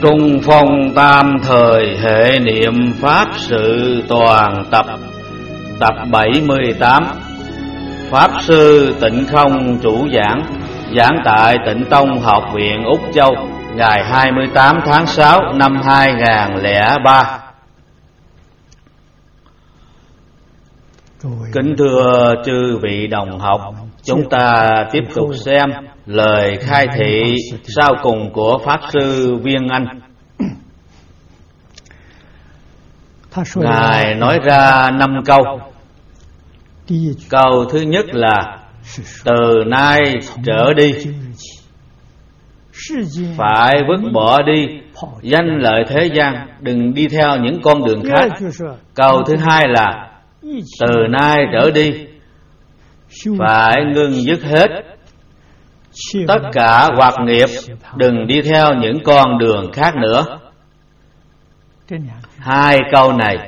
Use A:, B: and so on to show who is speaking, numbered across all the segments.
A: Trung phong tam thời hệ niệm Pháp sự toàn tập. Tập 78. Pháp sư Tịnh Không chủ giảng. Giảng tại Tịnh Tông Học viện Úc Châu, ngày 28 tháng 6 năm 2003. Kính thưa chư vị đồng học, chúng ta tiếp tục xem lời khai thị sau cùng của Pháp sư Viên Anh. Ngài nói ra 5 câu. Câu thứ nhất là từ nay trở đi phải vứt bỏ đi danh lợi thế gian, đừng đi theo những con đường khác. Câu thứ hai là từ nay trở đi phải ngưng dứt hết tất cả hoạt nghiệp, đừng đi theo những con đường khác nữa. Hai câu này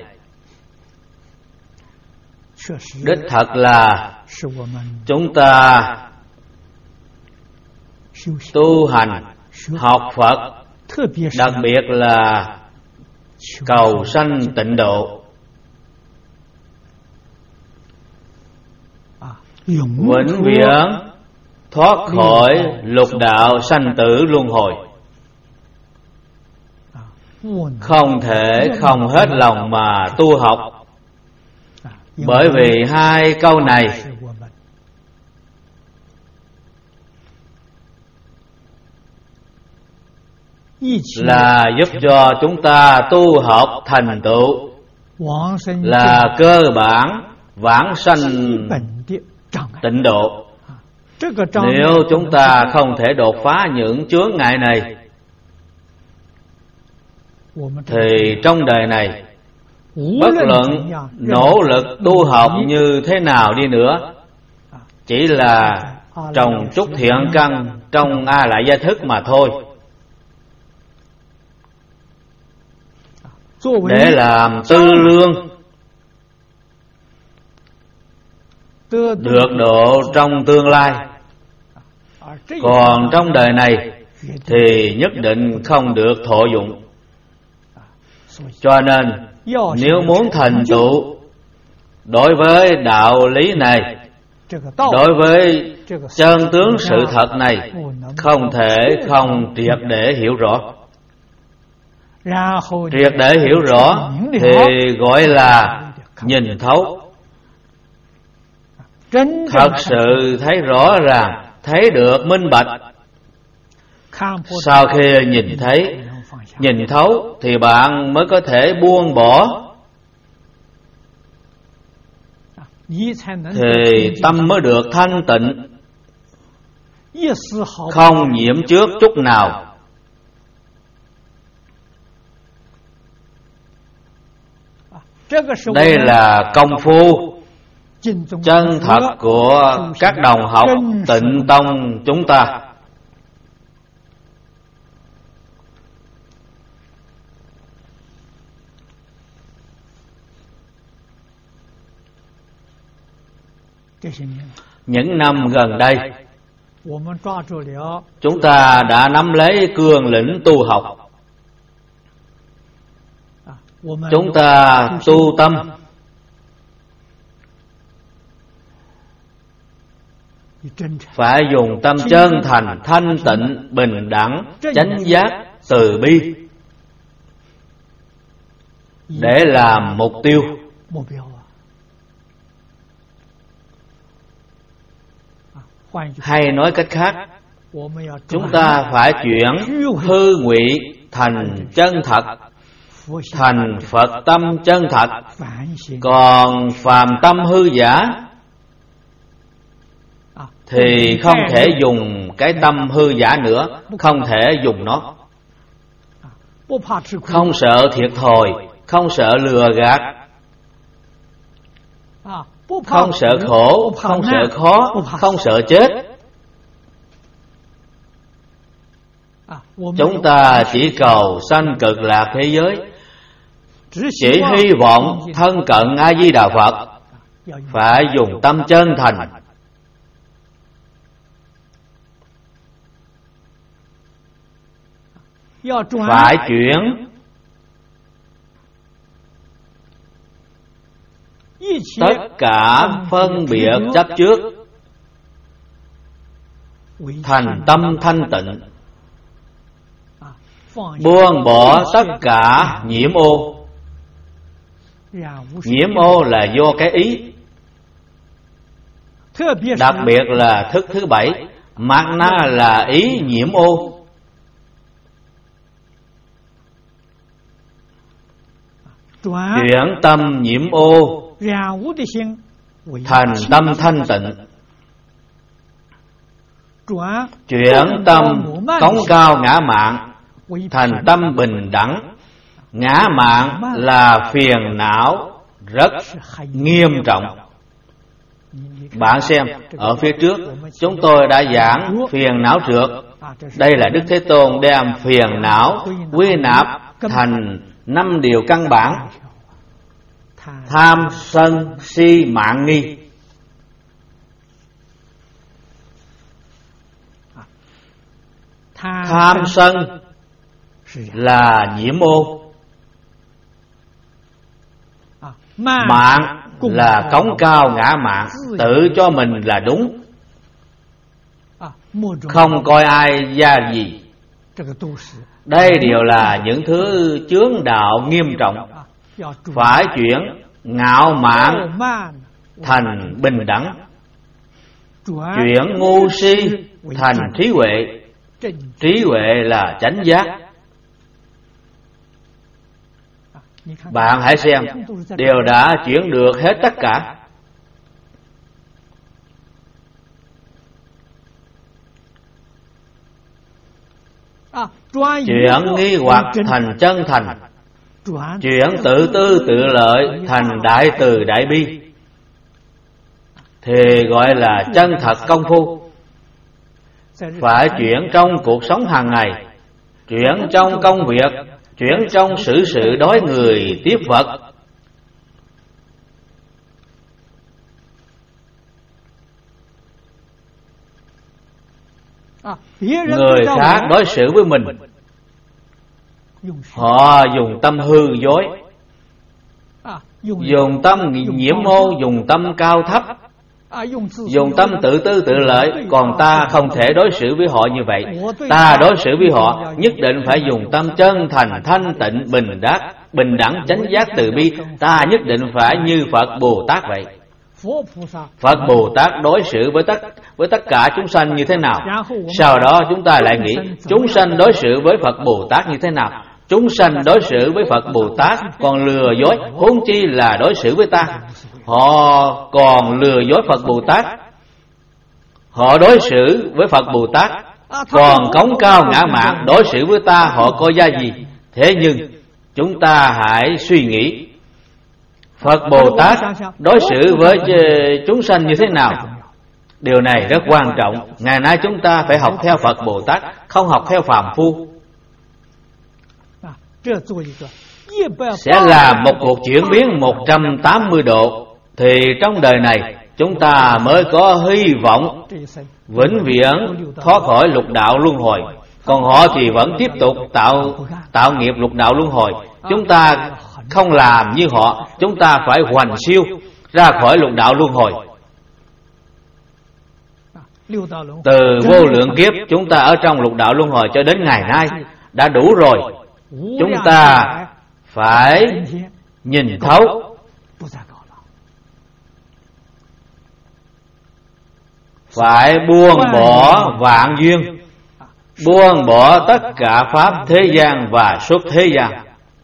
A: đích thật là chúng ta tu hành học Phật, đặc biệt là cầu sanh tịnh độ, vĩnh viễn thoát khỏi lục đạo sanh tử luân hồi. Không thể không hết lòng mà tu học, bởi vì hai câu này là giúp cho chúng ta tu học thành tựu, là cơ bản vãng sanh tịnh độ. Nếu chúng ta không thể đột phá những chướng ngại này, thì trong đời này bất luận nỗ lực tu học như thế nào đi nữa, chỉ là trồng chút thiện căn trong A Lại Gia Thức mà thôi. Để làm tư lương được độ trong tương lai, còn trong đời này thì nhất định không được thọ dụng. Cho nên nếu muốn thành tựu đối với đạo lý này, đối với chân tướng sự thật này, không thể không triệt để hiểu rõ. Triệt để hiểu rõ thì gọi là nhìn thấu. Thật sự thấy rõ ràng, thấy được minh bạch. Sau khi nhìn thấu thì bạn mới có thể buông bỏ, thì tâm mới được thanh tịnh, không nhiễm trước chút nào. Đây là công phu chân thật của các đồng học Tịnh Tông chúng ta. Những năm gần đây, chúng ta đã nắm lấy cương lĩnh tu học. Chúng ta tu tâm phải dùng tâm chân thành, thanh tịnh, bình đẳng, chánh giác, từ bi để làm mục tiêu. Hay nói cách khác, chúng ta phải chuyển hư ngụy thành chân thật, thành Phật tâm chân thật. Còn phàm tâm hư giả thì không thể dùng cái tâm hư giả nữa, không thể dùng nó. Không sợ thiệt thòi, không sợ lừa gạt, không sợ khổ, không sợ khó, không sợ chết. Chúng ta chỉ cầu sanh cực lạc thế giới, chỉ hy vọng thân cận A Di Đà Phật, phải dùng tâm chân thành. phải chuyển tất cả phân biệt chấp trước thành tâm thanh tịnh, buông bỏ tất cả nhiễm ô. Nhiễm ô là do cái ý, đặc biệt là thức thứ 7, mạt na là ý nhiễm ô. Chuyển tâm nhiễm ô thành tâm thanh tịnh, chuyển tâm cống cao ngã mạn thành tâm bình đẳng. Ngã mạn là phiền não rất nghiêm trọng. Bạn xem, ở phía trước chúng tôi đã giảng phiền não trượt. Đây là Đức Thế Tôn đem phiền não quy nạp thành 5 điều căn bản: tham, sân, si, mạn, nghi. Tham sân là nhiễm ô, mạn là cống cao ngã mạn, tự cho mình là đúng, không coi ai ra gì. Đây đều là những thứ chướng đạo nghiêm trọng. Phải chuyển ngạo mạn thành bình đẳng, chuyển ngu si thành trí huệ. Trí huệ là chánh giác. Bạn hãy xem, đều đã chuyển được hết tất cả. Chuyển nghi hoặc thành chân thành, chuyển tự tư tự lợi thành đại từ đại bi, thì gọi là chân thật công phu. Phải chuyển trong cuộc sống hàng ngày, chuyển trong công việc, chuyển trong xử sự đối người tiếp vật. Người khác đối xử với mình, họ dùng tâm hư dối, dùng tâm nhiễm ô, dùng tâm cao thấp, dùng tâm tự tư tự lợi. Còn ta không thể đối xử với họ như vậy. Ta đối xử với họ nhất định phải dùng tâm chân thành, thanh tịnh, bình đẳng, chánh giác, từ bi. Ta nhất định phải như Phật Bồ Tát vậy. Phật Bồ Tát đối xử với tất cả chúng sanh như thế nào? Sau đó chúng ta lại nghĩ chúng sanh đối xử với Phật Bồ Tát như thế nào? Chúng sanh đối xử với Phật Bồ Tát còn lừa dối, huống chi là đối xử với ta. Họ còn lừa dối Phật Bồ Tát, họ đối xử với Phật Bồ Tát còn cống cao ngã mạn, đối xử với ta họ coi ra gì? Thế nhưng chúng ta hãy suy nghĩ, Phật Bồ Tát đối xử với chúng sanh như thế nào? Điều này rất quan trọng. Ngày nay chúng ta phải học theo Phật Bồ Tát, không học theo phàm phu. Sẽ là một cuộc chuyển biến 180 độ, thì trong đời này chúng ta mới có hy vọng vĩnh viễn thoát khỏi lục đạo luân hồi. Còn họ thì vẫn tiếp tục tạo nghiệp lục đạo luân hồi. Chúng ta không làm như họ, chúng ta phải hoành siêu ra khỏi lục đạo luân hồi. Từ vô lượng kiếp chúng ta ở trong lục đạo luân hồi cho đến ngày nay đã đủ rồi. Chúng ta phải nhìn thấu, phải buông bỏ vạn duyên, buông bỏ tất cả pháp thế gian và xuất thế gian.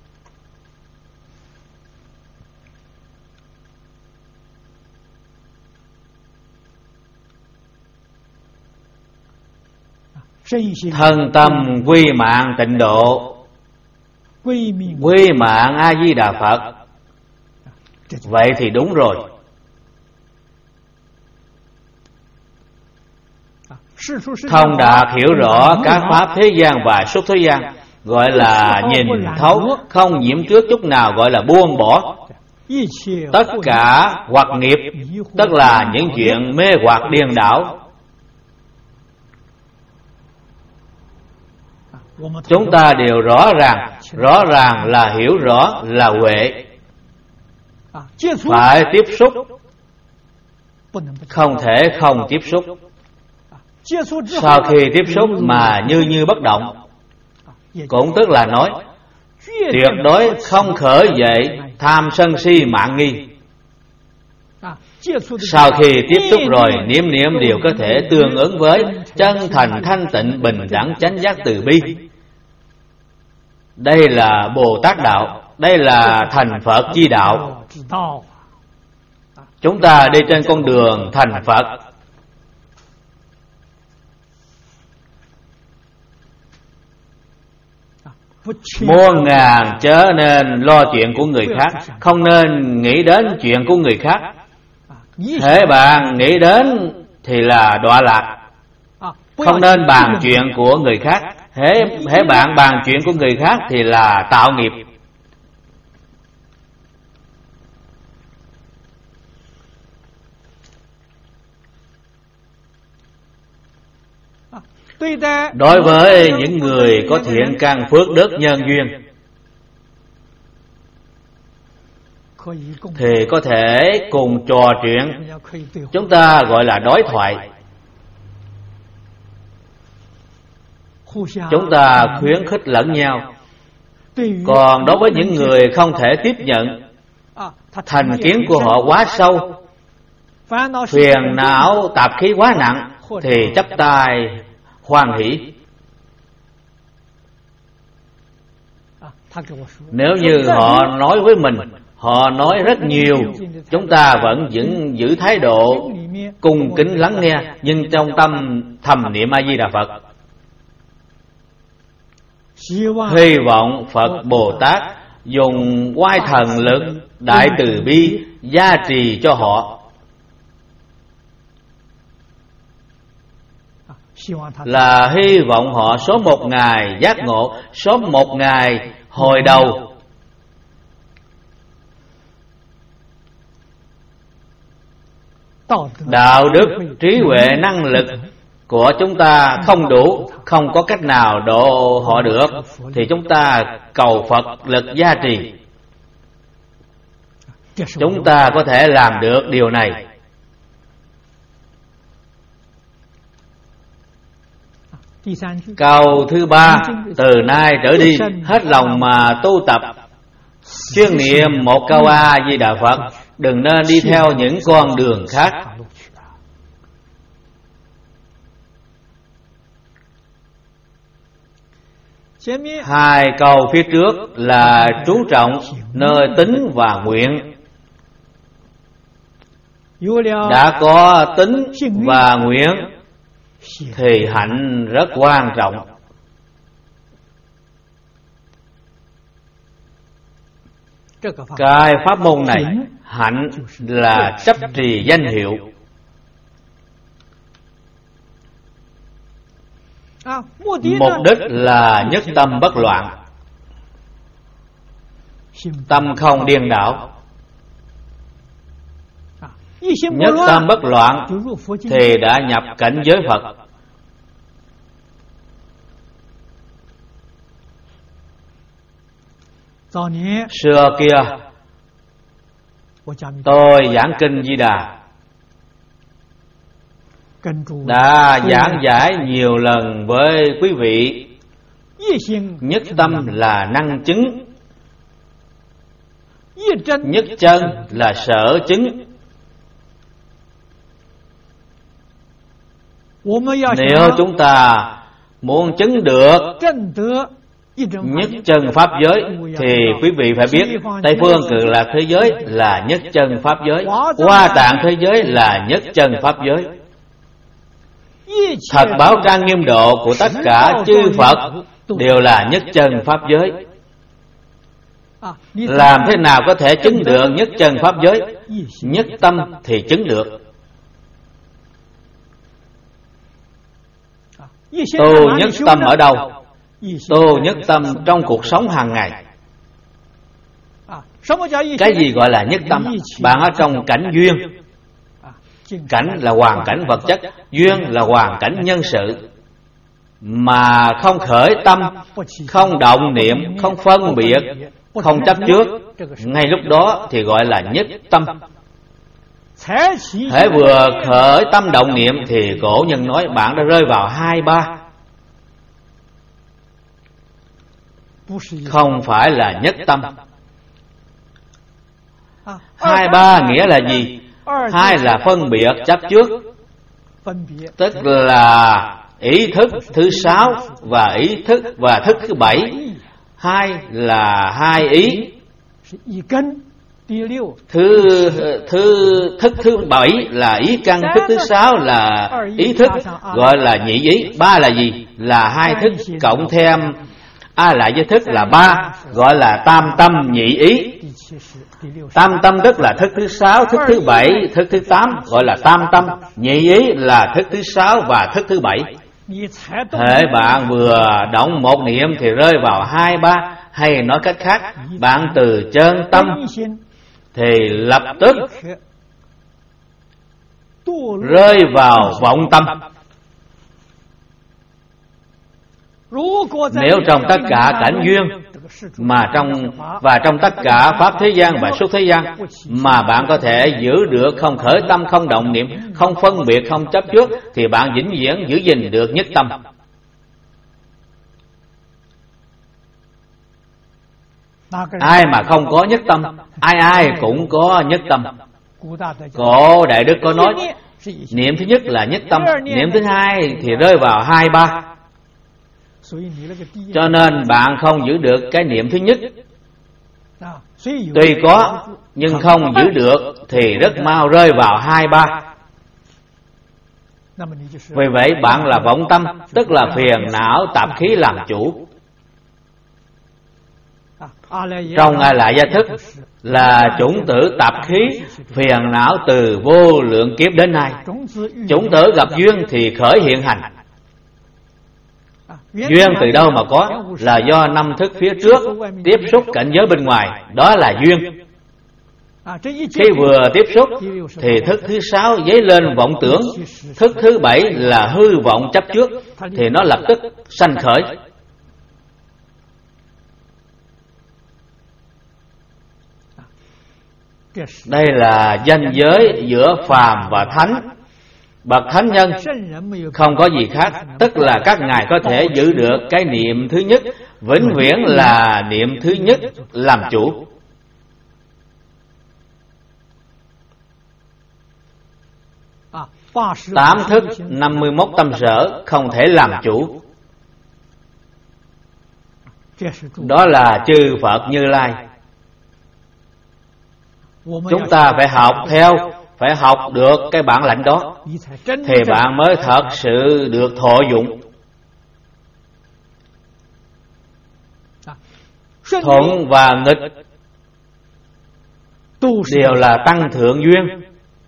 A: Thân tâm quy mạng tịnh độ, quy mạng A Di Đà Phật. Vậy thì đúng rồi. Thông đạt hiểu rõ các pháp thế gian và xuất thế gian, gọi là nhìn thấu, không nhiễm trước chút nào, gọi là buông bỏ tất cả hoặc nghiệp, tức là những chuyện mê hoặc điên đảo. chúng ta đều rõ ràng là hiểu rõ là huệ. Phải tiếp xúc, không thể không tiếp xúc. Sau khi tiếp xúc mà như bất động, cũng tức là nói tuyệt đối không khởi dậy tham sân si mạn nghi. Sau khi tiếp xúc rồi, niệm đều có thể tương ứng với chân thành thanh tịnh bình đẳng chánh giác từ bi. Đây là Bồ Tát đạo, đây là thành Phật chi đạo. Chúng ta đi trên con đường thành Phật. Muôn ngàn chớ nên lo chuyện của người khác, không nên nghĩ đến chuyện của người khác. Hễ bạn nghĩ đến thì là đọa lạc. Không nên bàn chuyện của người khác. Hễ bạn bàn chuyện của người khác thì là tạo nghiệp. Đối với những người có thiện căn phước đức nhân duyên thì có thể cùng trò chuyện, chúng ta gọi là đối thoại. Chúng ta khuyến khích lẫn nhau. Còn đối với những người không thể tiếp nhận, thành kiến của họ quá sâu, phiền não tạp khí quá nặng, thì chắp tay hoan hỷ. Nếu như họ nói với mình, họ nói rất nhiều, chúng ta vẫn giữ thái độ cung kính lắng nghe, nhưng trong tâm thầm niệm A Di Đà Phật. Hy vọng Phật Bồ Tát dùng oai thần lực đại từ bi gia trì cho họ, là hy vọng họ sớm một ngày giác ngộ, sớm một ngày hồi đầu. Đạo đức, trí huệ, năng lực của chúng ta không đủ, không có cách nào độ họ được, thì chúng ta cầu Phật lực gia trì. Chúng ta có thể làm được điều này. Câu thứ ba, từ nay trở đi hết lòng mà tu tập, chuyên niệm một câu A Di Đà Phật, đừng nên đi theo những con đường khác. Hai câu phía trước là chú trọng nơi tính và nguyện. Đã có tính và nguyện thì hạnh rất quan trọng. Cái pháp môn này, hạnh là chấp trì danh hiệu. Mục đích là nhất tâm bất loạn, tâm không điên đảo. Nhất tâm bất loạn thì đã nhập cảnh giới Phật. Xưa kia tôi giảng kinh Di Đà, đã giảng giải nhiều lần với quý vị. Nhất tâm là năng chứng, nhất chân là sở chứng. Nếu chúng ta muốn chứng được nhất chân pháp giới thì quý vị phải biết Tây phương Cực Lạc thế giới là nhất chân pháp giới, Hoa Tạng thế giới là nhất chân pháp giới. Thật báo trang nghiêm độ của tất cả chư Phật đều là nhất chân pháp giới. Làm thế nào có thể chứng được nhất chân pháp giới? Nhất tâm thì chứng được. Tu nhất tâm ở đâu? Tu nhất tâm trong cuộc sống hàng ngày. Cái gì gọi là nhất tâm? Bạn ở trong cảnh duyên. Cảnh là hoàn cảnh vật chất, duyên là hoàn cảnh nhân sự. mà không khởi tâm, không động niệm, không phân biệt, không chấp trước, ngay lúc đó thì gọi là nhất tâm. Hễ vừa khởi tâm động niệm thì cổ nhân nói bạn đã rơi vào 2-3, không phải là nhất tâm. 2-3 nghĩa là gì? 2 là phân biệt chấp trước, tức là ý thức thứ 6 và ý thức và thức thứ 7. 2 là 2 ý. Thức thứ 7 là ý căn, thức thứ 6 là ý thức, gọi là nhị ý. 3 là gì? Là 2 thức cộng thêm A lại với thức là 3, gọi là tam tâm nhị ý. Tam tâm tức là thức thứ 6, thức thứ 7, thức thứ 8, gọi là tam tâm. Nhị ý là thức thứ 6 và thức thứ 7. Hễ bạn vừa động một niệm thì rơi vào 2-3, hay nói cách khác, bạn từ chân tâm thì lập tức rơi vào vọng tâm. Nếu trong tất cả cảnh duyên và trong tất cả pháp thế gian và xuất thế gian mà bạn có thể giữ được không khởi tâm, không động niệm, không phân biệt, không chấp trước, thì bạn vĩnh viễn giữ gìn được nhất tâm. Ai mà không có nhất tâm? Ai cũng có nhất tâm. Cổ Đại Đức có nói, niệm thứ nhất là nhất tâm, niệm thứ 2 thì rơi vào 2-3. Cho nên bạn không giữ được cái niệm thứ nhất, tuy có nhưng không giữ được thì rất mau rơi vào 2-3. Vì vậy bạn là vọng tâm, tức là phiền não tạp khí làm chủ. Trong A Lại Gia Thức là chủng tử tạp khí phiền não từ vô lượng kiếp đến nay. Chủng tử gặp duyên thì khởi hiện hành. Duyên từ đâu mà có? Là do 5 thức phía trước tiếp xúc cảnh giới bên ngoài, đó là duyên. Khi vừa tiếp xúc thì thức thứ 6 dấy lên vọng tưởng, thức thứ 7 là hư vọng chấp trước, thì nó lập tức sanh khởi. Đây là ranh giới giữa phàm và thánh. Bậc thánh nhân không có gì khác, tức là các ngài có thể giữ được cái niệm thứ nhất, vĩnh viễn là niệm thứ nhất làm chủ. Tám thức 51 tâm sở không thể làm chủ. Đó là chư Phật Như Lai. Chúng ta phải học theo, phải học được cái bản lãnh đó thì bạn mới thật sự được thọ dụng. Thuận và nghịch đều là tăng thượng duyên.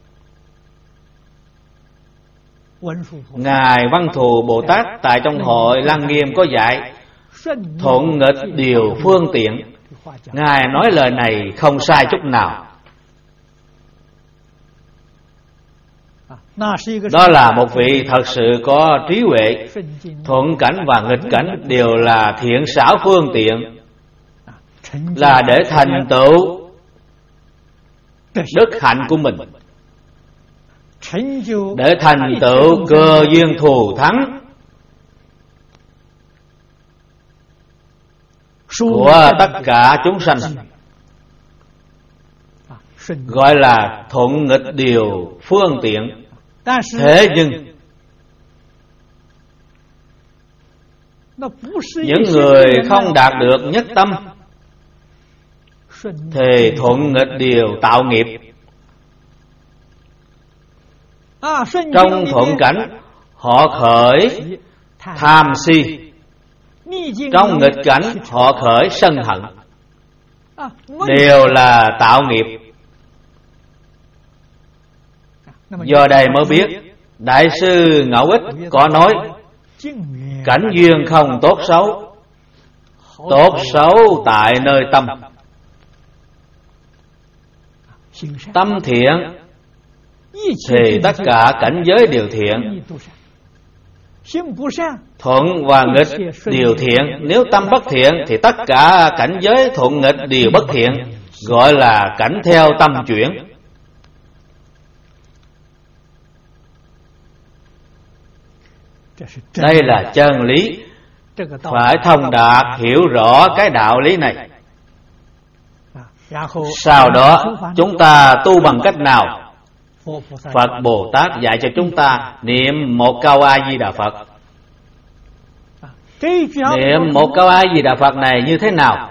A: Ngài Văn Thù Bồ Tát tại trong hội Lăng Nghiêm có dạy thuận nghịch đều phương tiện. Ngài nói lời này không sai chút nào. Đó là một vị thật sự có trí huệ. Thuận cảnh và nghịch cảnh đều là thiện xảo phương tiện, là để thành tựu đức hạnh của mình, để thành tựu cơ duyên thù thắng của tất cả chúng sanh, gọi là thuận nghịch điều phương tiện. Thế nhưng những người không đạt được nhất tâm thì thuận nghịch điều tạo nghiệp. Trong thuận cảnh họ khởi tham si, trong nghịch cảnh họ khởi sân hận, đều là tạo nghiệp. Do đây mới biết Đại sư Ngẫu Ích có nói cảnh duyên không tốt xấu, tốt xấu tại nơi tâm. Tâm thiện thì tất cả cảnh giới đều thiện, thuận và nghịch đều thiện. Nếu tâm bất thiện thì tất cả cảnh giới thuận nghịch đều bất thiện, gọi là cảnh theo tâm chuyển. Đây là chân lý, phải thông đạt hiểu rõ cái đạo lý này. Sau đó chúng ta tu bằng cách nào? Phật Bồ Tát dạy cho chúng ta niệm một câu A Di Đà Phật. Niệm một câu A Di Đà Phật này như thế nào?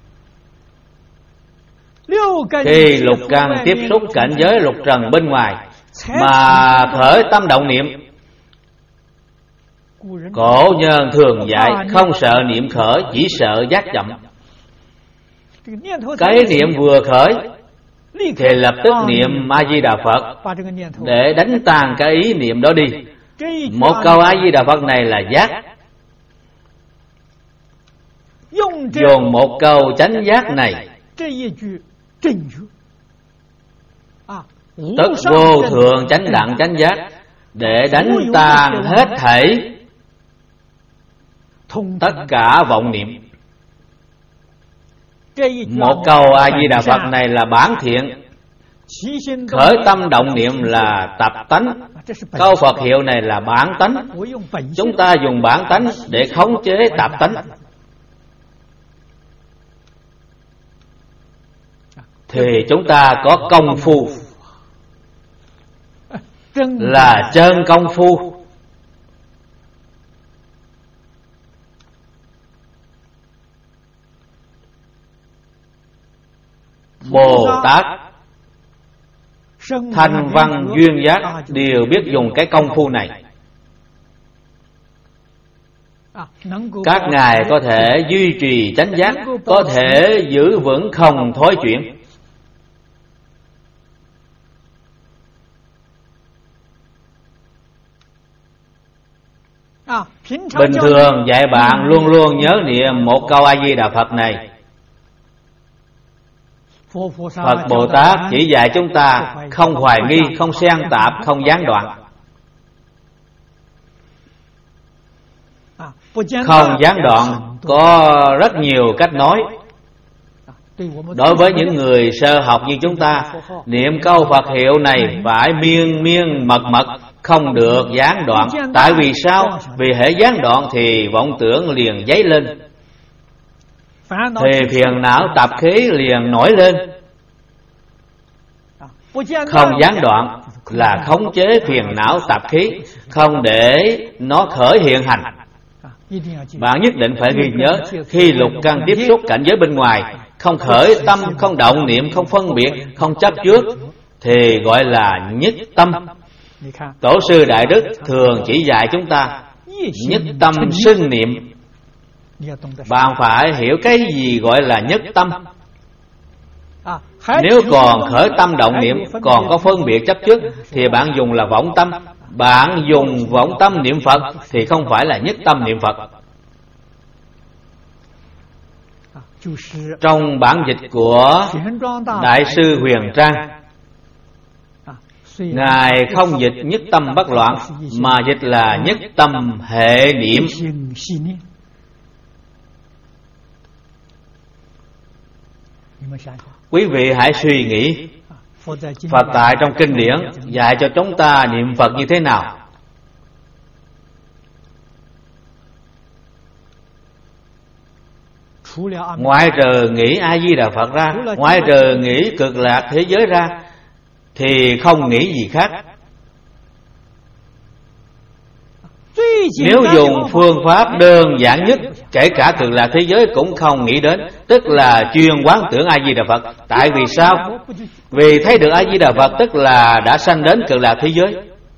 A: Khi lục căn tiếp xúc cảnh giới lục trần bên ngoài mà khởi tâm động niệm, cổ nhân thường dạy không sợ niệm khởi, chỉ sợ giác chậm. Cái niệm vừa khởi thì lập tức niệm A Di Đà Phật để đánh tan cái ý niệm đó đi. Một câu A Di Đà Phật này là giác. Dùng một câu chánh giác này, tức vô thượng chánh đẳng chánh giác, để đánh tan hết thảy tất cả vọng niệm. Một câu A Di Đà Phật này là bản thiện, khởi tâm động niệm là tập tánh. Câu Phật hiệu này là bản tánh. Chúng ta dùng bản tánh để khống chế tạp tánh, thì chúng ta có công phu, là chân công phu. Bồ Tát, Thanh Văn, Duyên Giác đều biết dùng cái công phu này. Các ngài có thể duy trì chánh giác, có thể giữ vững không thối chuyển. Bình thường dạy bạn luôn luôn nhớ niệm một câu A Di Đà Phật này. Phật Bồ Tát chỉ dạy chúng ta không hoài nghi, không xen tạp, không gián đoạn. Không gián đoạn có rất nhiều cách nói. Đối với những người sơ học như chúng ta, niệm câu Phật hiệu này phải miên miên mật mật, không được gián đoạn. Tại vì sao? Vì hễ gián đoạn thì vọng tưởng liền dấy lên, thì phiền não tập khí liền nổi lên. Không gián đoạn là khống chế phiền não tập khí, không để nó khởi hiện hành. Bạn nhất định phải ghi nhớ, khi lục căn tiếp xúc cảnh giới bên ngoài, không khởi tâm, không động niệm, không phân biệt, không chấp trước, thì gọi là nhất tâm. Tổ sư Đại Đức thường chỉ dạy chúng ta nhất tâm sinh niệm. Bạn phải hiểu cái gì gọi là nhất tâm. Nếu còn khởi tâm động niệm, còn có phân biệt chấp trước, thì bạn dùng là vọng tâm. Bạn dùng vọng tâm niệm Phật thì không phải là nhất tâm niệm Phật. Trong bản dịch của Đại sư Huyền Trang, Ngài không dịch nhất tâm bất loạn, mà dịch là nhất tâm hệ niệm. Quý vị hãy suy nghĩ, Phật tại trong kinh điển dạy cho chúng ta niệm Phật như thế nào? Ngoại trừ nghĩ A Di Đà Phật ra, ngoại trừ nghĩ cực lạc thế giới ra, thì không nghĩ gì khác. Nếu dùng phương pháp đơn giản nhất, kể cả cực lạc thế giới cũng không nghĩ đến, tức là chuyên quán tưởng A Di Đà Phật. Tại vì sao? Vì thấy được A Di Đà Phật tức là đã sanh đến cực lạc thế giới.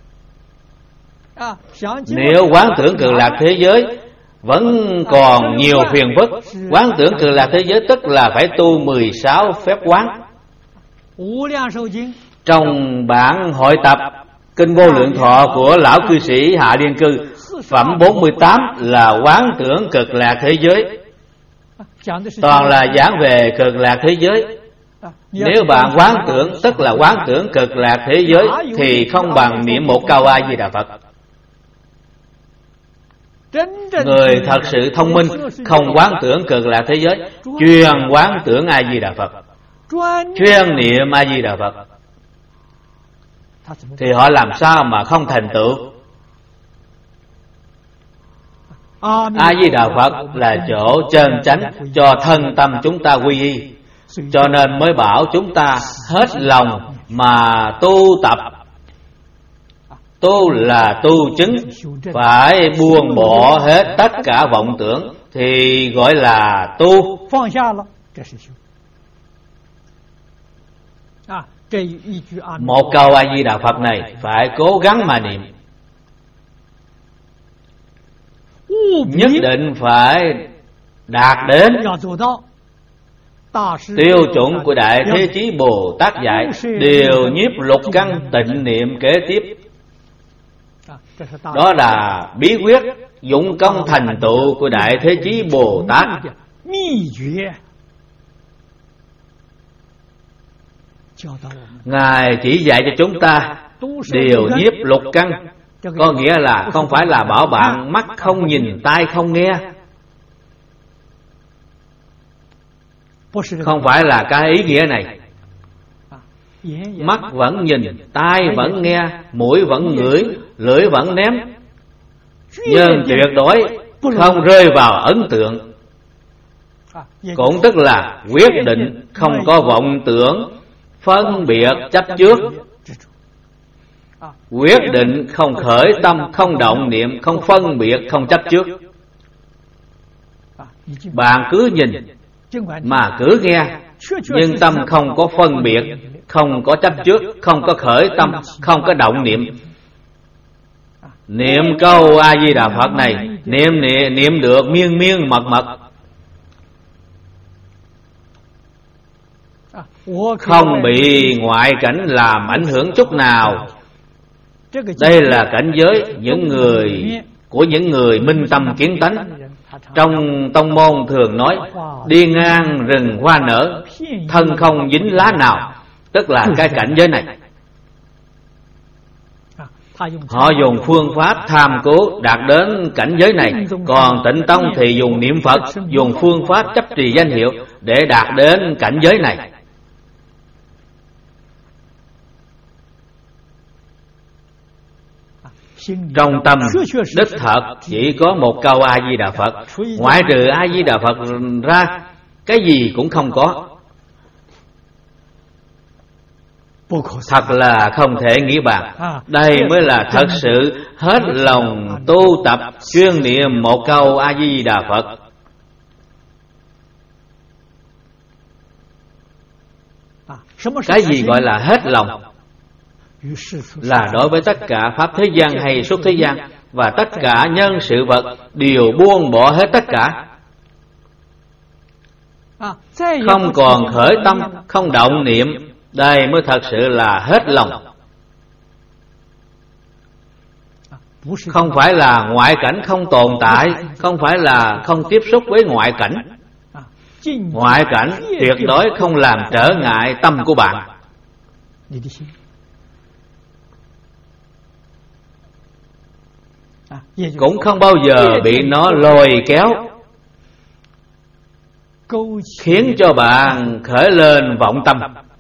A: Nếu quán tưởng cực lạc thế giới vẫn còn nhiều phiền phức, quán tưởng cực lạc thế giới tức là phải tu 16 phép quán. Trong bản hội tập Kinh Vô Lượng Thọ của lão cư sĩ Hạ Liên Cư, phẩm 48 là quán tưởng cực lạc thế giới. Toàn là giảng về cực lạc thế giới. Nếu bạn quán tưởng tức là quán tưởng cực lạc thế giới, thì không bằng niệm một câu A Di Đà Phật. Người thật sự thông minh, không quán tưởng cực lạc thế giới, chuyên quán tưởng A Di Đà Phật, chuyên niệm A Di Đà Phật, thì họ làm sao mà không thành tựu? A Di Đà Phật là chỗ chân chánh cho thân tâm chúng ta quy y, cho nên mới bảo chúng ta hết lòng mà tu tập. Tu là tu chứng, phải buông bỏ hết tất cả vọng tưởng thì gọi là tu. Một câu A Di Đà Phật này phải cố gắng mà niệm, nhất định phải đạt đến tiêu chuẩn của Đại Thế Chí Bồ Tát dạy, điều nhiếp lục căn tịnh niệm kế tiếp. Đó là bí quyết dụng công thành tựu của Đại Thế Chí Bồ Tát. Ngài chỉ dạy cho chúng ta điều nhiếp lục căn, có nghĩa là không phải là bảo bạn mắt không nhìn, tai không nghe, không phải là cái ý nghĩa này. Mắt vẫn nhìn, tai vẫn nghe, mũi vẫn ngửi, lưỡi vẫn nếm, nhưng tuyệt đối không rơi vào ấn tượng. Cũng tức là quyết định không có vọng tưởng, phân biệt chấp trước. Quyết định không khởi tâm, không động niệm, không phân biệt, không chấp trước. Bạn cứ nhìn mà cứ nghe, nhưng tâm không có phân biệt, không có chấp trước, không có khởi tâm, không có động niệm. Niệm câu A Di Đà Phật này, niệm được miên miên mật mật, không bị ngoại cảnh làm ảnh hưởng chút nào. Đây là cảnh giới của những người minh tâm kiến tánh. Trong tông môn thường nói đi ngang rừng hoa nở, thân không dính lá nào, tức là cái cảnh giới này. Họ dùng phương pháp tham cố đạt đến cảnh giới này. Còn Tịnh Tông thì dùng niệm Phật, dùng phương pháp chấp trì danh hiệu để đạt đến cảnh giới này. Trong tâm đích thật chỉ có một câu A Di Đà Phật, ngoại trừ A Di Đà Phật ra cái gì cũng không có. Thật là không thể nghĩ bàn. Đây mới là thật sự hết lòng tu tập chuyên niệm một câu A Di Đà Phật. Cái gì gọi là hết lòng? Là đối với tất cả pháp thế gian hay xuất thế gian và tất cả nhân sự vật đều buông bỏ hết tất cả, không còn khởi tâm, không động niệm. Đây mới thật sự là hết lòng. Không phải là ngoại cảnh không tồn tại, không phải là không tiếp xúc với ngoại cảnh. Ngoại cảnh tuyệt đối không làm trở ngại tâm của bạn. Cũng không bao giờ bị nó lôi kéo, khiến cho bạn khởi lên vọng tâm.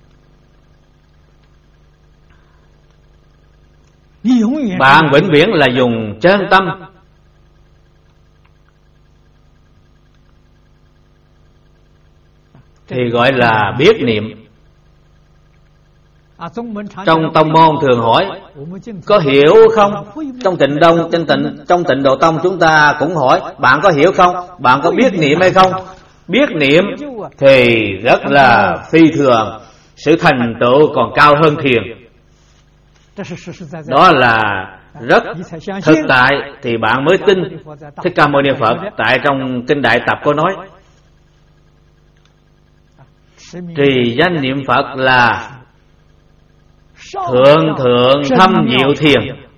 A: Bạn vĩnh viễn là dùng chân tâm. Thì gọi là biết niệm. Trong tông môn thường hỏi có hiểu không? Trong Tịnh Độ Tông chúng ta cũng hỏi bạn có hiểu không? Bạn có biết niệm hay không? Biết niệm thì rất là phi thường, sự thành tựu còn cao hơn thiền. Đó là rất thực tại thì bạn mới tin. Thích Ca Mâu Ni Phật tại trong Kinh Đại Tập có nói trì danh niệm Phật là thượng thâm diệu thiền.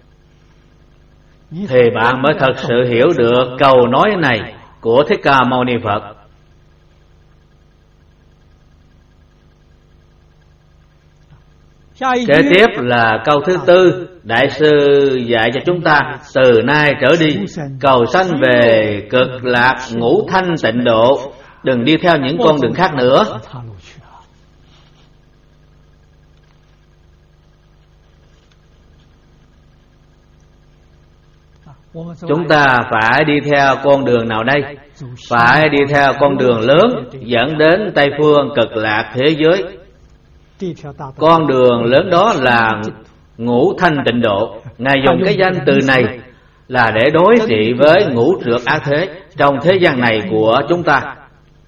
A: Thì bạn mới thật sự hiểu được câu nói này của Thích Ca Mâu Ni Phật. Kế tiếp là câu thứ tư, Đại sư dạy cho chúng ta từ nay trở đi cầu sanh về cực lạc ngũ thanh tịnh độ, đừng đi theo những con đường khác nữa. Chúng ta phải đi theo con đường nào đây? Phải đi theo con đường lớn dẫn đến Tây phương cực lạc thế giới. Con đường lớn đó là ngũ thanh tịnh độ. Ngài dùng cái danh từ này là để đối trị với ngũ trược ác thế trong thế gian này của chúng ta.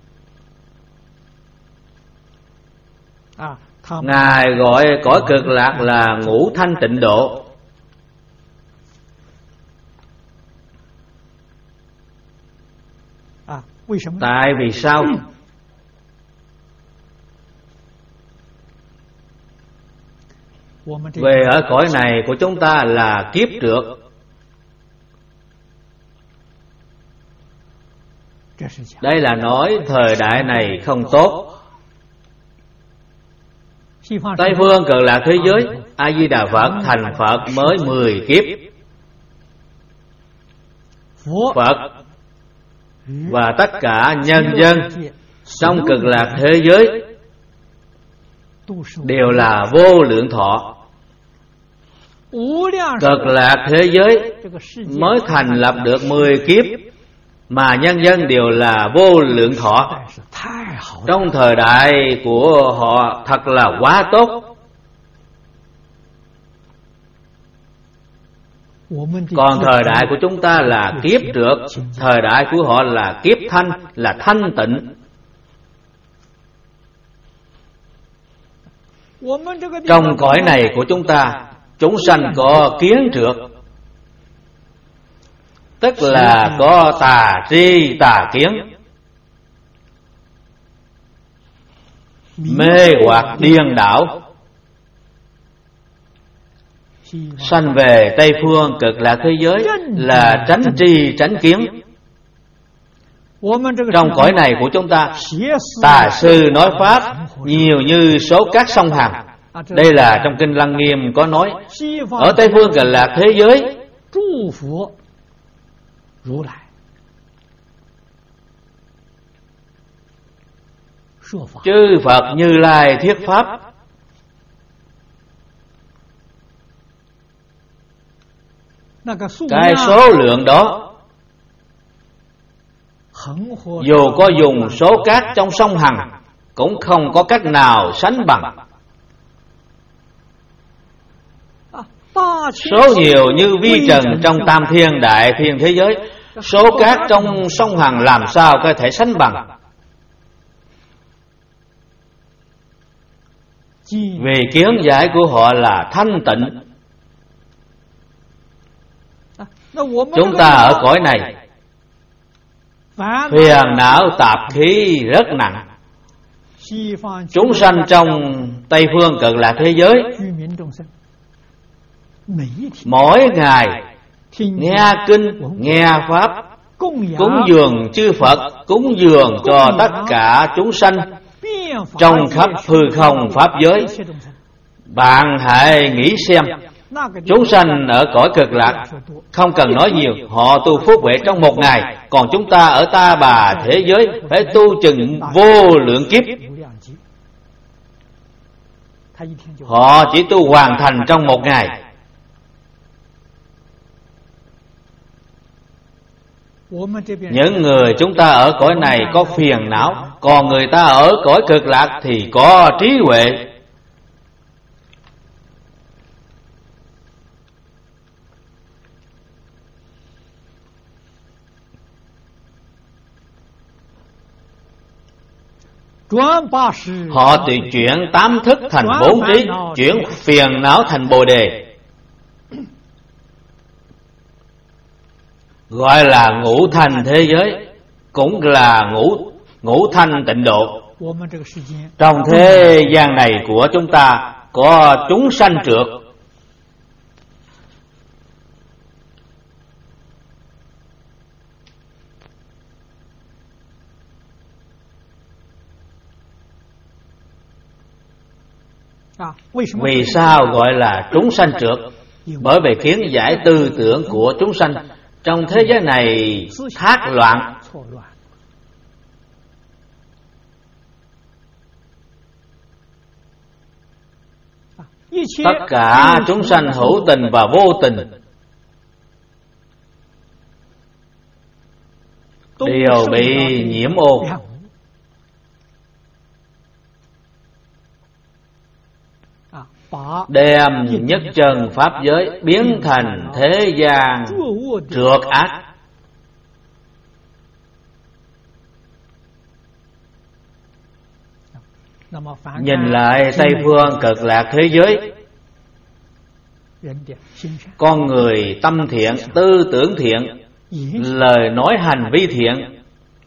A: Ngài gọi cõi cực lạc là ngũ thanh tịnh độ. Tại vì sao? Về ở cõi này của chúng ta là kiếp trược. Đây là nói thời đại này không tốt. Tây phương cực lạc thế giới, A Di Đà Phật thành Phật mới 10 kiếp. Phật và tất cả nhân dân trong cực lạc thế giới đều là vô lượng thọ. Cực lạc thế giới mới thành lập được 10 kiếp mà nhân dân đều là vô lượng thọ. Trong thời đại của họ thật là quá tốt. Còn thời đại của chúng ta là kiếp trược, thời đại của họ là kiếp thanh, là thanh tịnh. Trong cõi này của chúng ta, chúng sanh có kiến trược, tức là có tà tri tà kiến, mê hoặc điên đảo. Sanh về Tây phương cực lạc thế giới là tránh tri tránh kiến. Trong cõi này của chúng ta, tà sư nói pháp nhiều như số các sông Hằng. Đây là trong kinh Lăng Nghiêm có nói. Ở Tây phương cực lạc thế giới, chư Phật Như Lai thuyết pháp. Cái số lượng đó, dù có dùng số cát trong sông Hằng cũng không có cách nào sánh bằng. Số nhiều như vi trần trong tam thiên đại thiên thế giới, số cát trong sông Hằng làm sao có thể sánh bằng. Vì kiến giải của họ là thanh tịnh. Chúng ta ở cõi này, phiền não tạp khí rất nặng. Chúng sanh trong Tây phương cực lạc thế giới, mỗi ngày nghe kinh, nghe pháp, cúng dường chư Phật, cúng dường cho tất cả chúng sanh trong khắp hư không pháp giới. Bạn hãy nghĩ xem, chúng sanh ở cõi cực lạc không cần nói nhiều, họ tu phước huệ trong một ngày. Còn chúng ta ở Ta Bà thế giới phải tu chừng vô lượng kiếp. Họ chỉ tu hoàn thành trong một ngày. Những người chúng ta ở cõi này có phiền não, còn người ta ở cõi cực lạc thì có trí huệ. Họ tùy chuyển 8 thức thành 4 trí, chuyển phiền não thành Bồ Đề, gọi là ngũ thanh thế giới, cũng là ngũ thanh tịnh độ. Trong thế gian này của chúng ta có chúng sanh trược. Vì sao gọi là chúng sanh trược? Bởi vì kiến giải tư tưởng của chúng sanh trong thế giới này thác loạn, tất cả chúng sanh hữu tình và vô tình đều bị nhiễm ô, đem nhất chân pháp giới biến thành thế gian trượt ác. Nhìn lại Tây phương Cực Lạc thế giới, con người tâm thiện, tư tưởng thiện, lời nói hành vi thiện,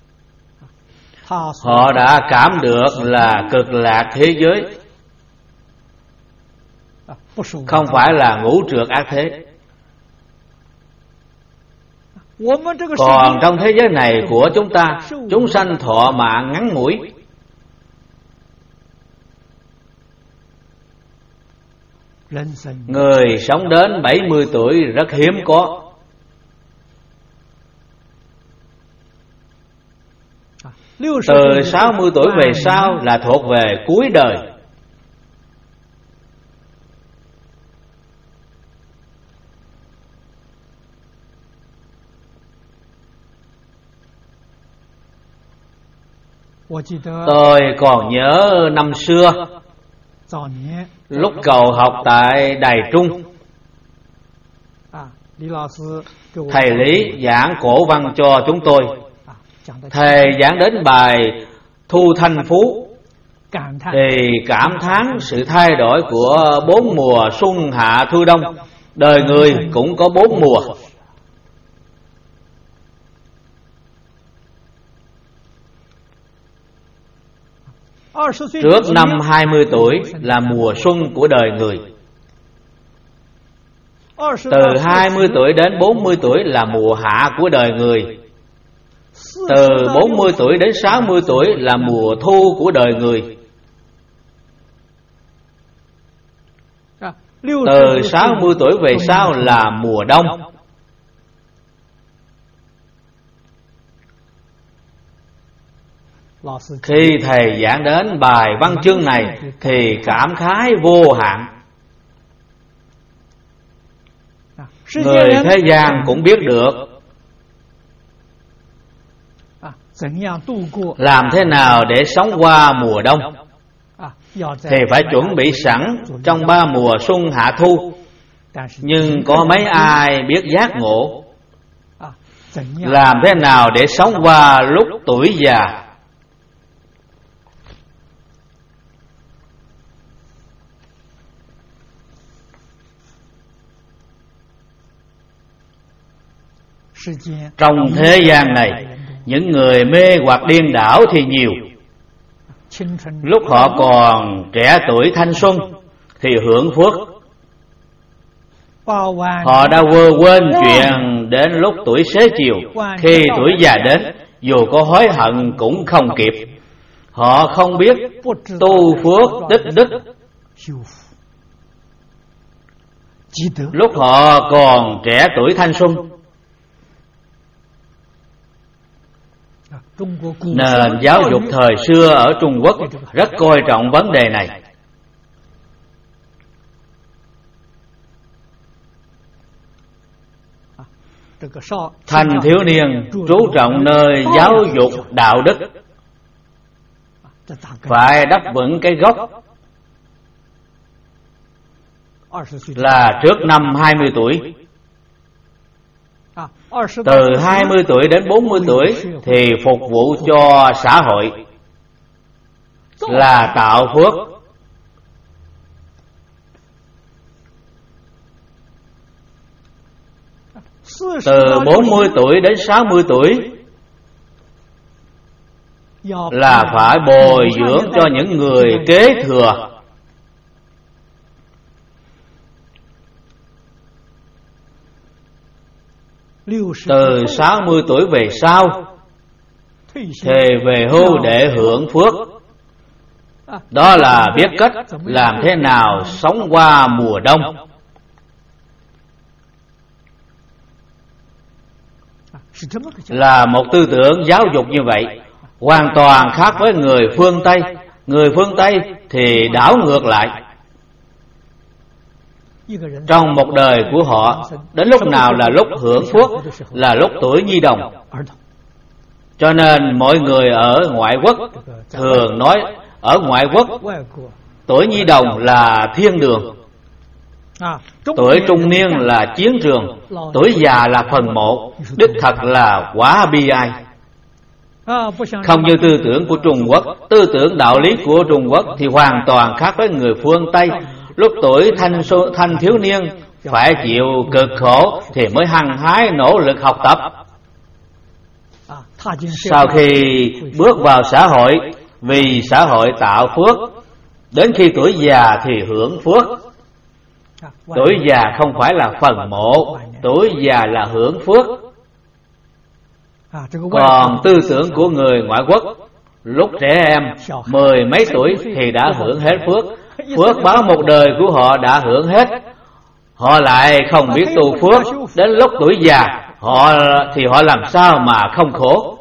A: họ đã cảm được là Cực Lạc thế giới không phải là ngũ trượt ác thế. Còn trong thế giới này của chúng ta, chúng sanh thọ mạng ngắn ngủi, người sống đến 70 tuổi rất hiếm có. Từ 60 tuổi về sau là thuộc về cuối đời. Tôi còn nhớ năm xưa, lúc cầu học tại Đài Trung, thầy Lý giảng cổ văn cho chúng tôi. Thầy giảng đến bài Thu Thanh Phú thì cảm thán sự thay đổi của 4 mùa xuân hạ thu đông. Đời người cũng có 4 mùa. Trước năm 20 tuổi là mùa xuân của đời người. Từ 20 tuổi đến 40 tuổi là mùa hạ của đời người. Từ 40 tuổi đến 60 tuổi là mùa thu của đời người. Từ 60 tuổi về sau là mùa đông. Khi thầy giảng đến bài văn chương này thì cảm khái vô hạn. Người thế gian cũng biết được làm thế nào để sống qua mùa đông, thì phải chuẩn bị sẵn trong 3 mùa xuân hạ thu. Nhưng có mấy ai biết giác ngộ làm thế nào để sống qua lúc tuổi già. Trong thế gian này, những người mê hoặc điên đảo thì nhiều. Lúc họ còn trẻ tuổi thanh xuân thì hưởng phước, họ đã quên chuyện đến lúc tuổi xế chiều. Khi tuổi già đến, dù có hối hận cũng không kịp. Họ không biết tu phước tích đức. Lúc họ còn trẻ tuổi thanh xuân, nền giáo dục thời xưa ở Trung Quốc rất coi trọng vấn đề này. Thanh thiếu niên chú trọng nơi giáo dục đạo đức, phải đắp vững cái gốc là trước năm 20 tuổi. Từ 20 tuổi đến 40 tuổi thì phục vụ cho xã hội, là tạo phước. Từ 40 tuổi đến 60 tuổi là phải bồi dưỡng cho những người kế thừa. Từ 60 tuổi về sau thì về hưu để hưởng phước. Đó là biết cách làm thế nào sống qua mùa đông. là một tư tưởng giáo dục như vậy, hoàn toàn khác với người phương Tây. Người phương Tây thì đảo ngược lại. Trong một đời của họ, đến lúc nào là lúc hưởng phước, là lúc tuổi nhi đồng. Cho nên mọi người ở ngoại quốc thường nói, ở ngoại quốc tuổi nhi đồng là thiên đường, tuổi trung niên là chiến trường, tuổi già là phần mộ. Đích thật là quá bi ai. Không như tư tưởng của Trung Quốc. Tư tưởng đạo lý của Trung Quốc thì hoàn toàn khác với người phương Tây. Lúc tuổi thanh thiếu niên phải chịu cực khổ thì mới hăng hái nỗ lực học tập. Sau khi bước vào xã hội, vì xã hội tạo phước, đến khi tuổi già thì hưởng phước. Tuổi già không phải là phần mộ, tuổi già là hưởng phước. Còn tư tưởng của người ngoại quốc, lúc trẻ em 10 mấy tuổi thì đã hưởng hết phước. Phước báo một đời của họ đã hưởng hết. Họ lại không biết tu phước. Đến lúc tuổi già họ làm sao mà không khổ.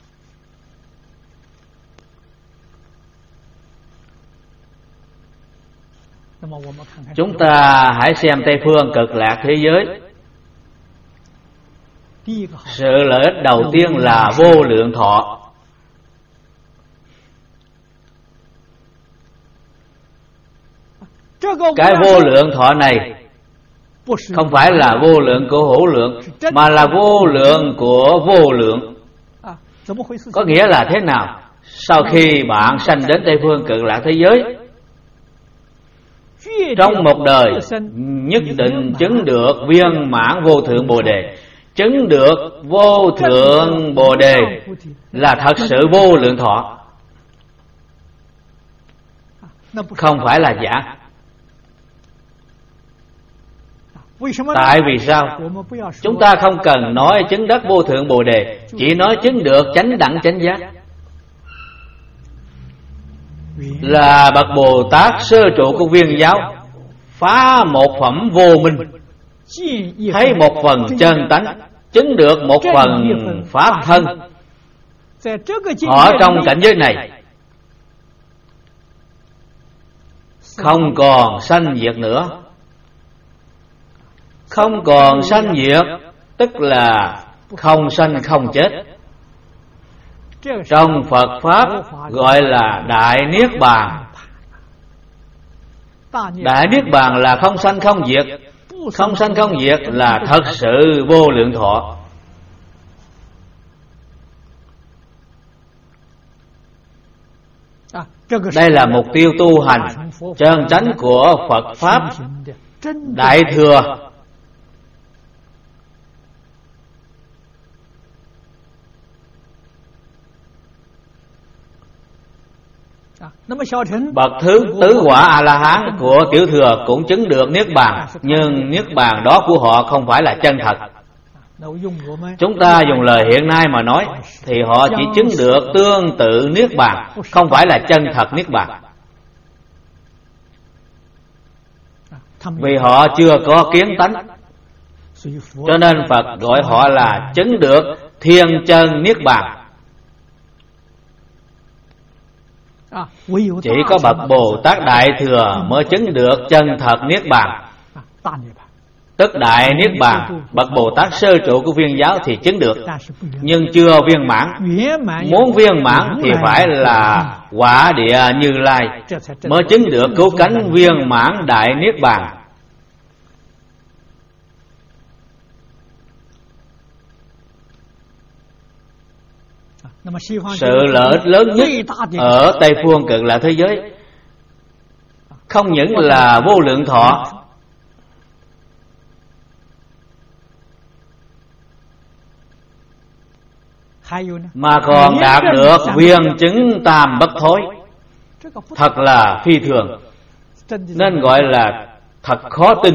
A: Chúng ta hãy xem Tây phương Cực Lạc thế giới. Sự lợi ích đầu tiên là vô lượng thọ. Cái vô lượng thọ này không phải là vô lượng của hữu lượng, mà là vô lượng của vô lượng. Có nghĩa là thế nào? Sau khi bạn sanh đến Tây phương Cực Lạc thế giới, trong một đời nhất định chứng được viên mãn vô thượng Bồ Đề. Chứng được vô thượng Bồ Đề là thật sự vô lượng thọ, không phải là giả. Tại vì sao? Chúng ta không cần nói chứng đắc vô thượng Bồ Đề, chỉ nói chứng được chánh đẳng chánh giác. Là bậc Bồ Tát sơ trụ của Viên giáo, phá một phẩm vô minh, thấy một phần chân tánh, chứng được một phần pháp thân. Họ trong cảnh giới này không còn sanh diệt nữa. Không còn sanh diệt tức là không sanh không chết. Trong Phật Pháp gọi là Đại Niết Bàn. Đại Niết Bàn là không sanh không diệt. Không sanh không diệt là thật sự vô lượng thọ. Đây là mục tiêu tu hành chân chánh của Phật Pháp Đại Thừa. Bậc thứ tứ quả A-la-hán của Tiểu Thừa cũng chứng được Niết Bàn, nhưng Niết Bàn đó của họ không phải là chân thật. Chúng ta dùng lời hiện nay mà nói thì họ chỉ chứng được tương tự Niết Bàn, không phải là chân thật Niết Bàn. Vì họ chưa có kiến tánh, cho nên Phật gọi họ là chứng được thiên chân Niết Bàn. Chỉ có bậc Bồ Tát Đại Thừa mới chứng được chân thật Niết Bàn, tức Đại Niết Bàn. Bậc Bồ Tát sơ trụ của Viên giáo thì chứng được, nhưng chưa viên mãn. Muốn viên mãn thì phải là quả địa Như Lai mới chứng được cứu cánh viên mãn Đại Niết Bàn. Sự lợi ích lớn nhất ở Tây phương Cực Lạc thế giới không những là vô lượng thọ, mà còn đạt được viên chứng tam bất thối. Thật là phi thường, nên gọi là thật khó tin.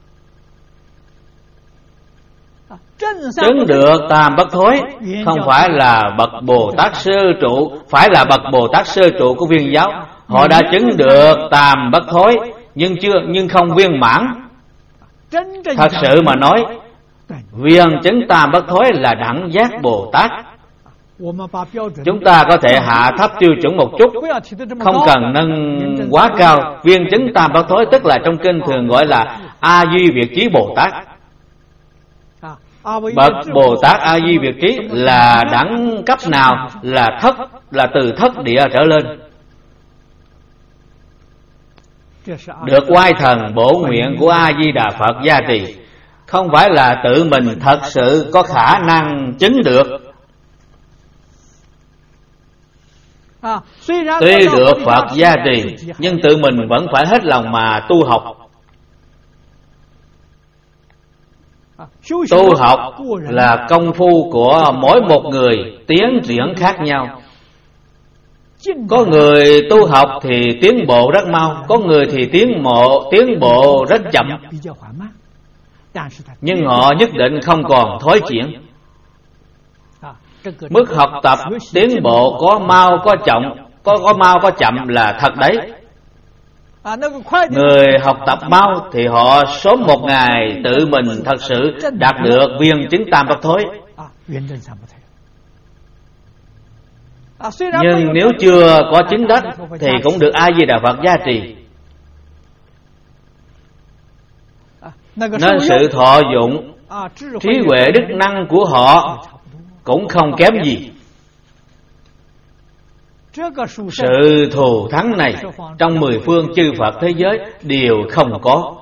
A: Chứng được tam bất thối không phải là bậc Bồ Tát sơ trụ, phải là bậc Bồ Tát sơ trụ của Viên giáo. Họ đã chứng được tam bất thối nhưng không viên mãn. Thật sự mà nói, Viên chứng tam bất thối là đẳng giác Bồ Tát. Chúng ta có thể hạ thấp tiêu chuẩn một chút, không cần nâng quá cao. Viên chứng tam bất thối tức là trong kinh thường gọi là A Duy Việt Trí Bồ Tát. Bậc Bồ Tát A Duy Việt Trí là đẳng cấp nào? Là từ thất địa trở lên, được oai thần bổ nguyện của A Di Đà Phật gia trì, không phải là tự mình thật sự có khả năng chứng được. Tuy được Phật gia trì, nhưng tự mình vẫn phải hết lòng mà tu học. Tu học là công phu của mỗi một người tiến triển khác nhau. Có người tu học thì tiến bộ rất mau, có người thì tiến bộ rất chậm, nhưng họ nhất định không còn thối chuyển. Mức học tập tiến bộ có mau có chậm, có mau có chậm là thật đấy. Người học tập mau thì họ sớm một ngày tự mình thật sự đạt được viên chứng tam bất thối. Nhưng nếu chưa có chứng đắc thì cũng được A Di Đà Phật gia trì, nên sự thọ dụng, trí huệ đức năng của họ cũng không kém gì. Sự thù thắng này trong 10 phương chư Phật thế giới đều không có.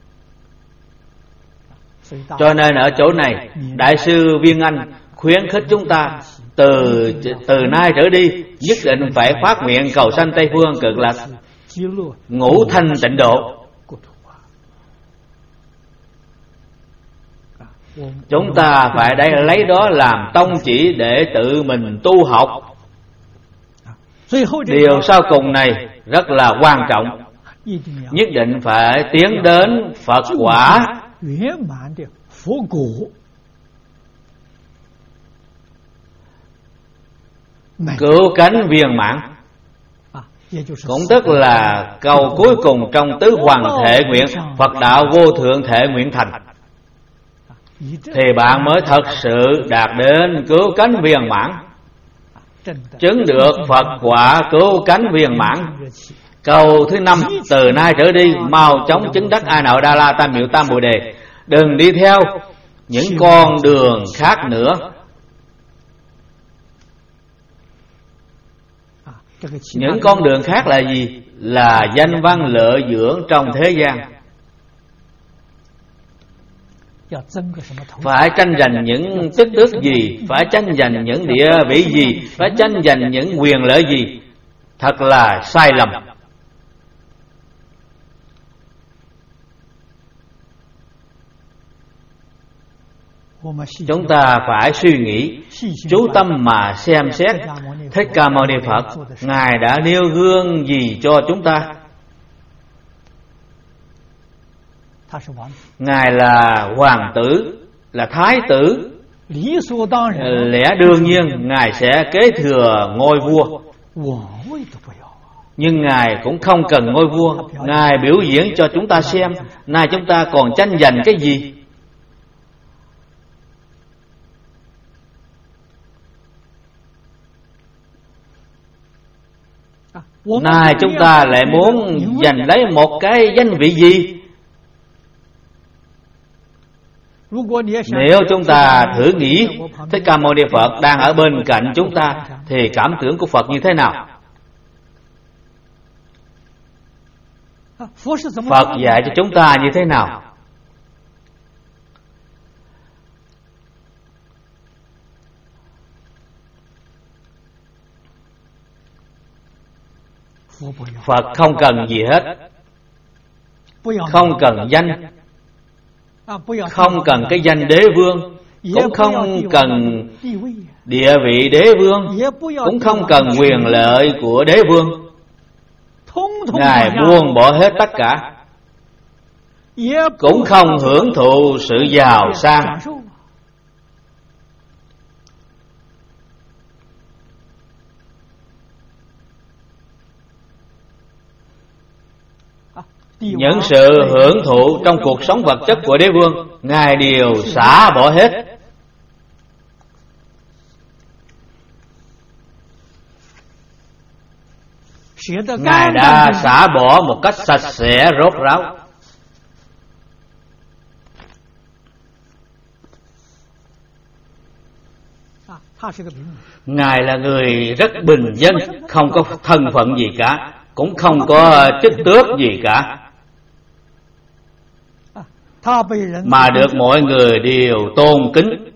A: Cho nên ở chỗ này Đại sư Viên Anh khuyến khích chúng ta từ nay trở đi nhất định phải phát nguyện cầu sanh Tây Phương Cực Lạc, ngũ thanh tịnh độ. Chúng ta phải lấy đó làm tông chỉ để tự mình tu học. Điều sau cùng này rất là quan trọng, nhất định phải tiến đến Phật quả, cứu cánh viên mãn, cũng tức là câu cuối cùng trong tứ hoàng thệ nguyện, Phật đạo vô thượng thệ nguyện thành, thì bạn mới thật sự đạt đến cứu cánh viên mãn, chứng được Phật quả cứu cánh viên mãn. Câu thứ 5: từ nay trở đi mau chóng chứng đắc A Nậu Đa La Tam Miệu Tam Bồ Đề. Đừng đi theo những con đường khác nữa. Những con đường khác là gì? Là danh văn lợi dưỡng trong thế gian. Phải tranh giành những tích đức gì, phải tranh giành những địa vị gì, phải tranh giành những quyền lợi gì, thật là sai lầm. Chúng ta phải suy nghĩ, chú tâm mà xem xét Thích Ca Mâu Ni Phật Ngài đã nêu gương gì cho chúng ta. Ngài là hoàng tử, là thái tử, lẽ đương nhiên Ngài sẽ kế thừa ngôi vua. Nhưng Ngài cũng không cần ngôi vua. Ngài biểu diễn cho chúng ta xem, nay chúng ta còn tranh giành cái gì? Nay chúng ta lại muốn giành lấy một cái danh vị gì? Nếu chúng ta thử nghĩ Thích Ca Mâu Ni Phật đang ở bên cạnh chúng ta thì cảm tưởng của Phật như thế nào? Phật dạy cho chúng ta như thế nào? Phật không cần gì hết, không cần danh, không cần cái danh đế vương, cũng không cần địa vị đế vương, cũng không cần quyền lợi của đế vương. Ngài buông bỏ hết tất cả, cũng không hưởng thụ sự giàu sang. những sự hưởng thụ trong cuộc sống vật chất của đế vương, Ngài đều xả bỏ hết. Ngài đã xả bỏ một cách sạch sẽ rốt ráo. Ngài là người rất bình dân, không có thân phận gì cả, cũng không có chức tước gì cả, mà được mọi người đều tôn kính.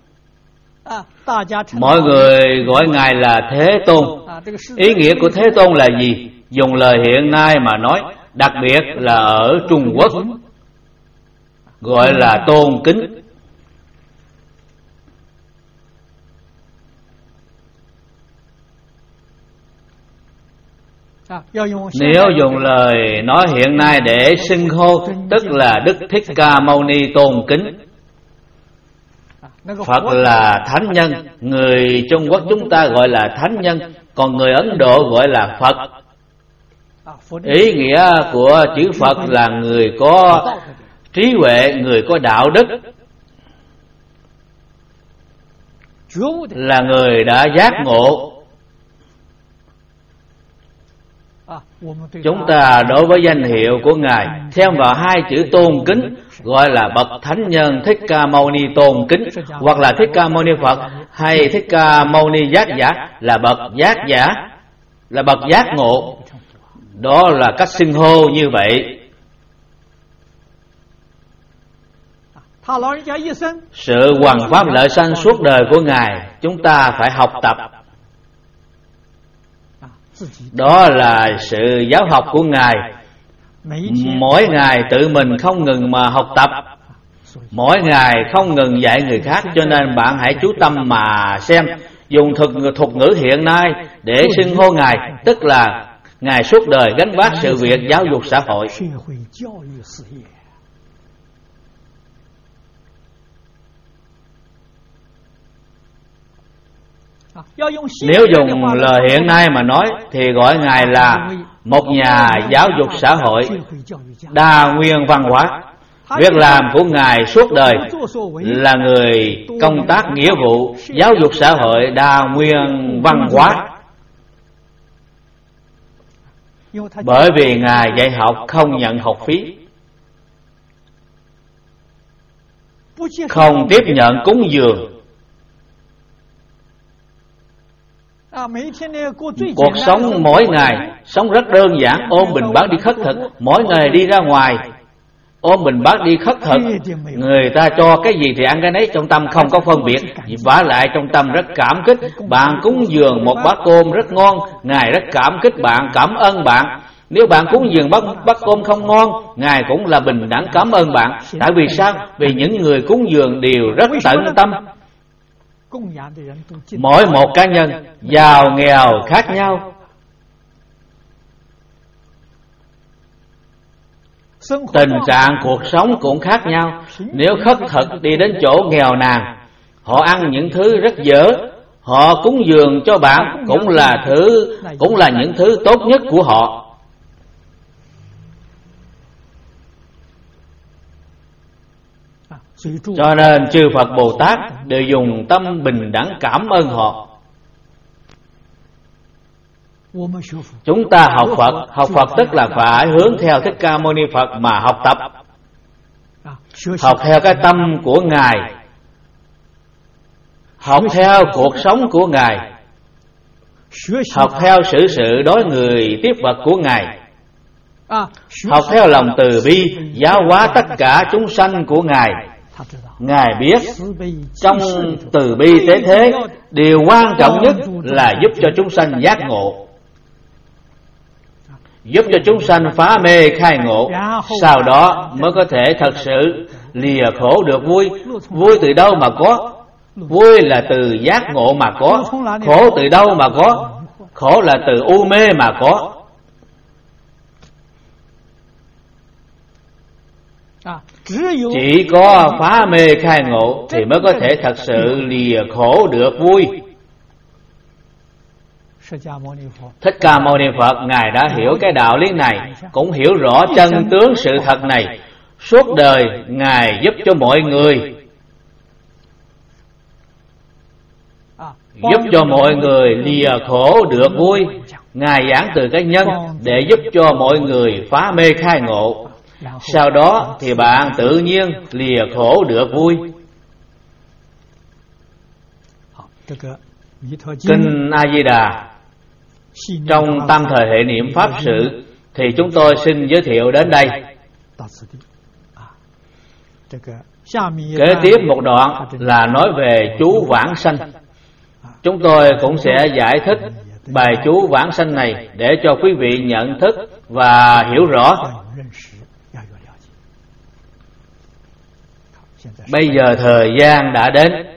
A: Mọi người gọi Ngài là Thế Tôn. Ý nghĩa của Thế Tôn là gì? Dùng lời hiện nay mà nói, đặc biệt là ở Trung Quốc, gọi là tôn kính. Nếu dùng lời nói hiện nay để xưng hô, tức là Đức Thích Ca Mâu Ni tôn kính. Phật là thánh nhân, người Trung Quốc chúng ta gọi là thánh nhân, còn người Ấn Độ gọi là Phật. Ý nghĩa của chữ Phật là người có trí huệ, người có đạo đức, là người đã giác ngộ. Chúng ta đối với danh hiệu của Ngài thêm vào hai chữ tôn kính, gọi là bậc thánh nhân Thích Ca Mâu Ni tôn kính, hoặc là Thích Ca Mâu Ni Phật, hay Thích Ca Mâu Ni giác giả, là bậc giác giả, là bậc giác ngộ. Đó là cách xưng hô như vậy. Sự hoằng pháp lợi sanh suốt đời của Ngài, chúng ta phải học tập. Đó là sự giáo học của Ngài. Mỗi ngày tự mình không ngừng mà học tập, mỗi ngày không ngừng dạy người khác. Cho nên bạn hãy chú tâm mà xem. Dùng thuật ngữ hiện nay để xưng hô Ngài, tức là Ngài suốt đời gánh vác sự việc giáo dục xã hội. Nếu dùng lời hiện nay mà nói thì gọi Ngài là một nhà giáo dục xã hội, đa nguyên văn hóa. Việc làm của Ngài suốt đời là người công tác nghĩa vụ giáo dục xã hội đa nguyên văn hóa. Bởi vì Ngài dạy học không nhận học phí, không tiếp nhận cúng dường. Cuộc sống mỗi ngày sống rất đơn giản, ôm bình bát đi khất thực. Mỗi ngày đi ra ngoài ôm bình bát đi khất thực, người ta cho cái gì thì ăn cái nấy, trong tâm không có phân biệt. Vả lại trong tâm rất cảm kích. Bạn cúng dường một bát cơm rất ngon, Ngài rất cảm kích bạn, cảm ơn bạn. Nếu bạn cúng dường bát cơm không ngon, Ngài cũng là bình đẳng cảm ơn bạn. Tại vì sao? Vì những người cúng dường đều rất tận tâm. Mỗi một cá nhân giàu nghèo khác nhau, tình trạng cuộc sống cũng khác nhau. Nếu khất thực đi đến chỗ nghèo nàn, họ ăn những thứ rất dở, họ cúng dường cho bạn cũng là những thứ tốt nhất của họ. Cho nên chư Phật Bồ Tát đều dùng tâm bình đẳng cảm ơn họ. Chúng ta học Phật tức là phải hướng theo Thích Ca Mâu Ni Phật mà học tập, học theo cái tâm của Ngài, học theo cuộc sống của Ngài, học theo xử sự đối người tiếp vật của Ngài, học theo lòng từ bi giáo hóa tất cả chúng sanh của Ngài. Ngài biết trong từ bi tế thế, điều quan trọng nhất là giúp cho chúng sanh giác ngộ, giúp cho chúng sanh phá mê khai ngộ, sau đó mới có thể thật sự lìa khổ được vui. Vui từ đâu mà có? Vui là từ giác ngộ mà có. Khổ từ đâu mà có? Khổ là từ u mê mà có. Chỉ có phá mê khai ngộ thì mới có thể thật sự lìa khổ được vui. Thích Ca Mâu Ni Phật Ngài đã hiểu cái đạo lý này, cũng hiểu rõ chân tướng sự thật này. Suốt đời Ngài giúp cho mọi người, giúp cho mọi người lìa khổ được vui. Ngài giảng từ cái nhân để giúp cho mọi người phá mê khai ngộ. Sau đó thì bạn tự nhiên lìa khổ được vui. Kinh A Di Đà trong tam thời hệ niệm pháp sự thì chúng tôi xin giới thiệu đến đây. Kế tiếp một đoạn là nói về chú vãng sanh. Chúng tôi cũng sẽ giải thích bài chú vãng sanh này để cho quý vị nhận thức và hiểu rõ. Bây giờ thời gian đã đến,